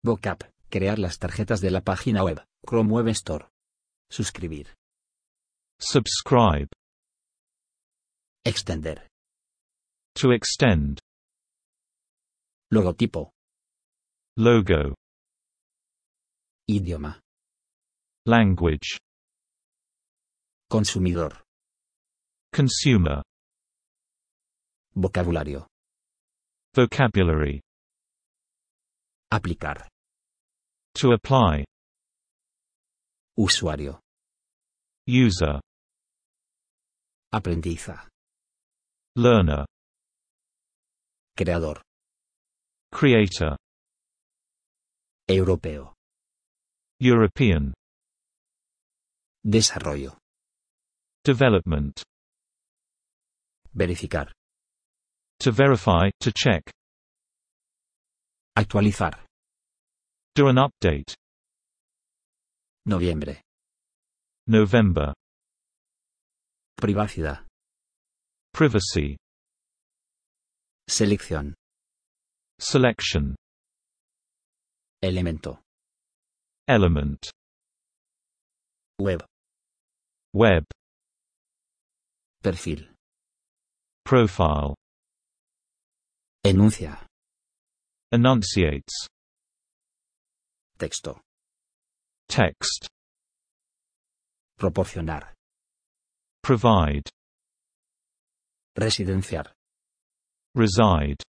Vocab, crear las tarjetas de la página web, Chrome Web Store. Suscribir. Subscribe. Extender. To extend. Logotipo. Logo. Idioma. Language. Consumidor. Consumer. Vocabulario. Vocabulary. Aplicar. To apply. Usuario. User. Aprendiza. Learner. Creador. Creator. Europeo. European. Desarrollo. Development. Verificar. To verify, to check. Actualizar. Do an update. Noviembre. November. Privacidad. Privacy. Selección. Selection. Elemento. Element. Web. Web. Perfil. Profile. Enuncia. Enunciates. Texto. Text. Proporcionar. Provide. Residenciar. Reside.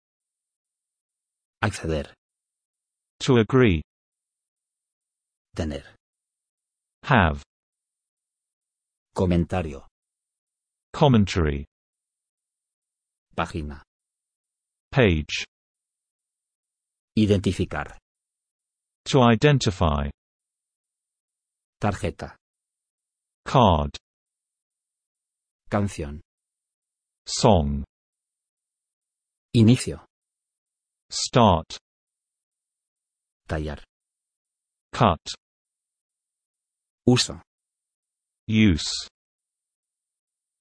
Acceder. To agree. Tener. Have. Comentario. Commentary. Página. Page. Identificar. To identify. Tarjeta. Card. Canción. Song. Inicio. Start. Tallar. Cut. Uso. Use.